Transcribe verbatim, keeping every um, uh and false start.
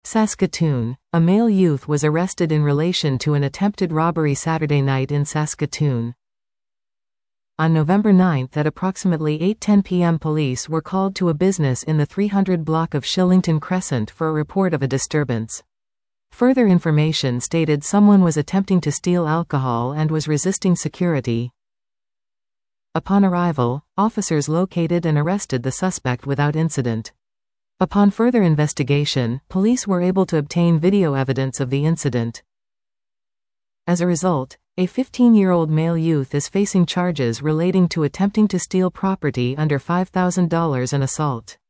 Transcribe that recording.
Saskatoon. A male youth was arrested in relation to an attempted robbery Saturday night in Saskatoon. On November ninth at approximately eight ten p m police were called to a business in the three hundred block of Shillington Crescent for a report of a disturbance. Further information stated someone was attempting to steal alcohol and was resisting security. Upon arrival, officers located and arrested the suspect without incident. Upon further investigation, police were able to obtain video evidence of the incident. As a result, a fifteen-year-old male youth is facing charges relating to attempting to steal property under five thousand dollars and assault.